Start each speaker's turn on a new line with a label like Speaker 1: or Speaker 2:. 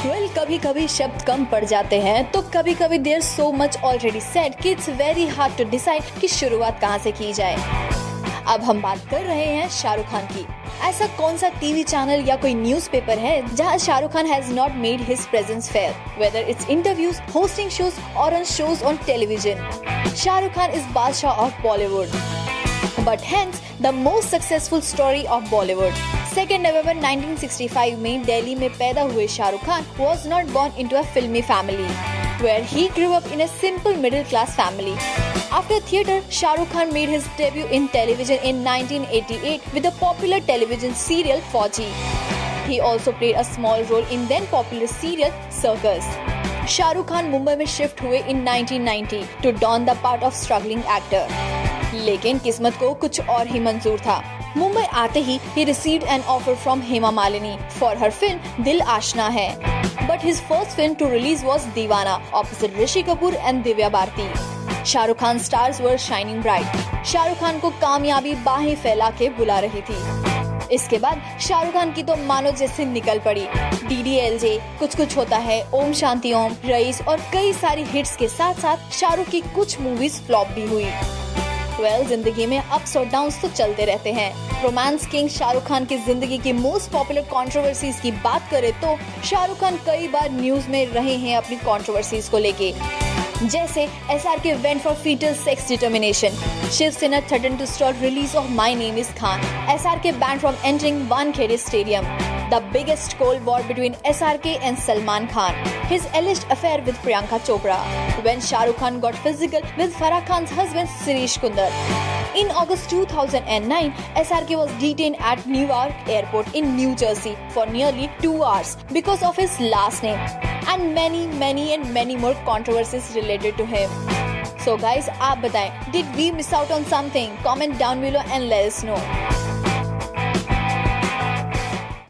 Speaker 1: कभी कभी शब्द कम पड़ जाते हैं तो कभी कभी there so much already said कि it's very hard to decide कि शुरुआत कहाँ से की जाए। अब हम बात कर रहे हैं शाहरुख खान की। ऐसा कौन सा टीवी चैनल या कोई न्यूज़पेपर है जहां Shahrukh Khan has not made his presence fair, whether it's interviews, hosting shows और on shows on television. Shahrukh Khan is Badshah of Bollywood, but hence the most successful story of Bollywood. 2 नवंबर 1965 में दिल्ली में पैदा हुए Shahrukh Khan was not born into a filmy family, where he grew up in a simple middle class family. After theatre, Shahrukh Khan made his debut in television in 1988 with the popular television serial Fauji. He also played a small role in then popular serial Circus. Shahrukh Khan Mumbai में shift हुए in 1990 to don the part of struggling actor. लेकिन किस्मत को कुछ और ही मंजूर था। मुंबई आते ही he received an offer from Hema Malini for her film दिल आशना है, but his first film to release was दीवाना opposite Rishi Kapoor and Divya Bharti. Shahrukh Khan stars were shining bright. Shahrukh Khan को कामयाबी बाहें फैला के बुला रही थी। इसके बाद शाहरुख खान की तो मानो जैसे निकल पड़ी। DDLJ, कुछ कुछ होता है, ओम शांति ओम, रईस और कई सारी हिट्स के साथ साथ शाहरुख की कुछ मूवीज फ्लॉप भी हुई। जिंदगी में अप्स और डाउन्स तो चलते रहते हैं। रोमांस किंग शाहरुख खान की जिंदगी की मोस्ट पॉपुलर कंट्रोवर्सीज की बात करें तो शाहरुख खान कई बार न्यूज में रहे हैं अपनी कंट्रोवर्सीज को लेके, जैसे SRK went for fetal sex determination, Shiv Sena threatened to stop release of My Name Is Khan, SRK banned from entering Wankhede Stadium, the biggest cold war between SRK and Salman Khan, his alleged affair with Priyanka Chopra, when Shahrukh Khan got physical with Farah Khan's husband Sirish Kundar. In August 2009, SRK was detained at Newark Airport in New Jersey for nearly 2 hours because of his last name, and many more controversies related to him. So guys, आप बताएं, did we miss out on something? Comment down below and let us know.